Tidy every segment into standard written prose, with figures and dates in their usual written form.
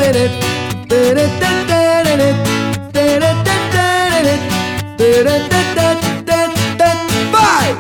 Vai!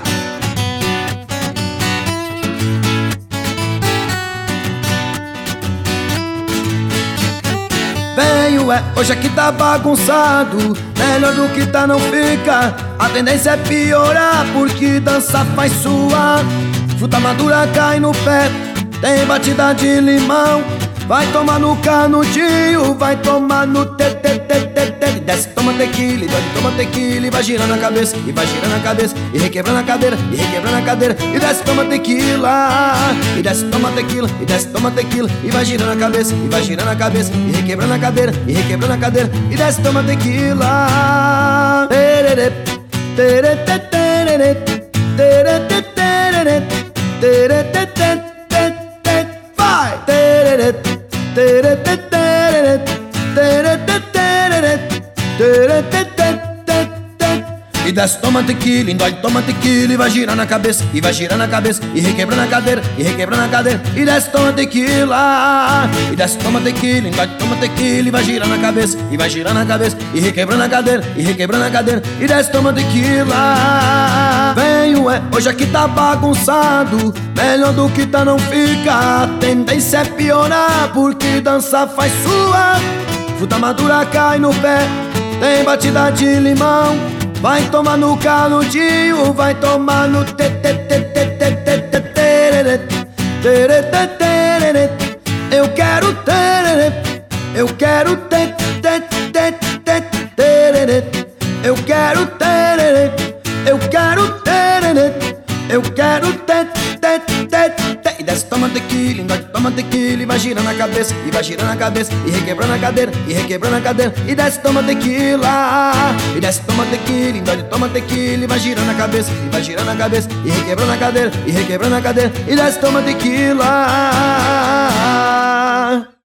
Venho hoje aqui tá bagunçado, melhor do que tá não fica. A tendência é piorar, porque dança faz suar. Fruta madura cai no pé, tem batida de limão. Vai tomar no canudinho, vai tomar no tê. Desce, toma tequila, toma tequila. E vai girando a cabeça, e vai girando a cabeça. E requebrando a cadeira, e requebrando a cadeira. E desce, toma tequila. E desce, toma tequila, e desce, toma tequila. E vai girando a cabeça, e vai girando a cabeça. E requebrando a cadeira, e requebrando a cadeira. E desce, toma tequila. Vai! E desce, toma tequila, endói, toma tequila. E vai girando a cabeça, e vai girando a cabeça. E requebrando a cadeira, e requebrando a cadeira. E desce, toma tequila. E desce, toma tequila, endói, toma tequila. E vai girando a cabeça, e vai girando a cabeça. E requebrando a cadeira, e requebrando a cadeira. E desce, toma tequila. Venho hoje aqui tá bagunçado, melhor do que tá não fica. A tendência é piorar, porque dança faz suar. Fruta madura cai no pé, tem batida de limão. Vai tomar no canudinho, vai tomar no tê. Eu quero tererê, eu quero tê. Eu quero tererê, eu quero tererê, eu quero tê. E desce, toma tequila, endói, toma tequila. E vai girando a cabeça, e vai girando a cabeça. E requebrando a cadeira, e requebrando a cadeira. E desce, toma tequila. E desce, toma tequila, endói, toma tequila. E vai girando a cabeça, e vai girando a cabeça. E requebrando a cadeira, e requebrando a cadeira. E desce, toma tequila.